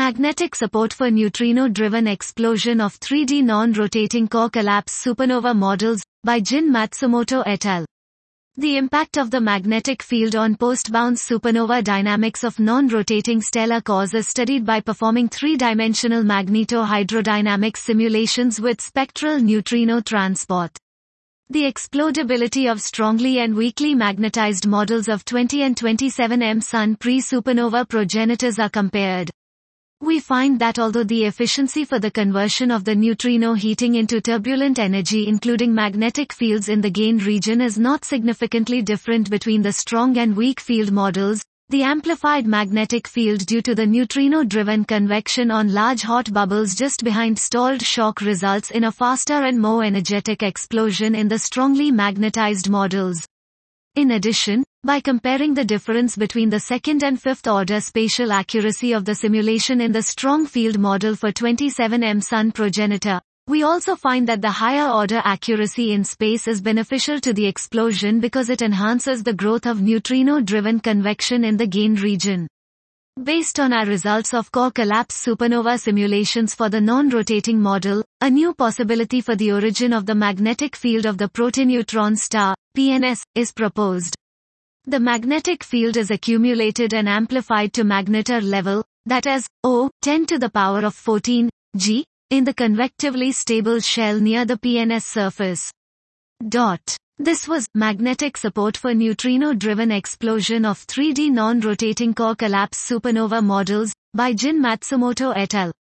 Magnetic support for neutrino-driven explosion of 3D non-rotating core collapse supernova models, by Jin Matsumoto et al. The impact of the magnetic field on post-bounce supernova dynamics of non-rotating stellar cores is studied by performing three-dimensional magnetohydrodynamics simulations with spectral neutrino transport. The explodability of strongly and weakly magnetized models of 20 and 27M Sun pre-supernova progenitors are compared. We find that although the efficiency for the conversion of the neutrino heating into turbulent energy including magnetic fields in the gain region is not significantly different between the strong and weak field models, the amplified magnetic field due to the neutrino-driven convection on large hot bubbles just behind stalled shock results in a faster and more energetic explosion in the strongly magnetized models. In addition, by comparing the difference between the second and fifth order spatial accuracy of the simulation in the strong field model for 27M Sun progenitor, we also find that the higher order accuracy in space is beneficial to the explosion because it enhances the growth of neutrino-driven convection in the gain region. Based on our results of core collapse supernova simulations for the non-rotating model, a new possibility for the origin of the magnetic field of the protoneutron star, PNS, is proposed. The magnetic field is accumulated and amplified to magnetar level, that is, 10 to the power of 14, G, in the convectively stable shell near the PNS surface. This was magnetic support for neutrino-driven explosion of 3D non-rotating core collapse supernova models, by Jin Matsumoto et al.